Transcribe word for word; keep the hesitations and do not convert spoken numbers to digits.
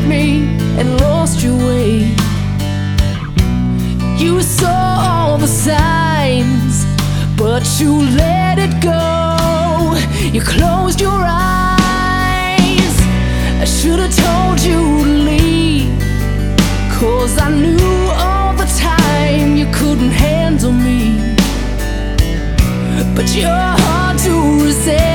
left me and lost your way. You saw all the signs, but you let it go. You closed your eyes. I should've told you to leave, 'cause I knew all the time you couldn't handle me. But you're hard to resist.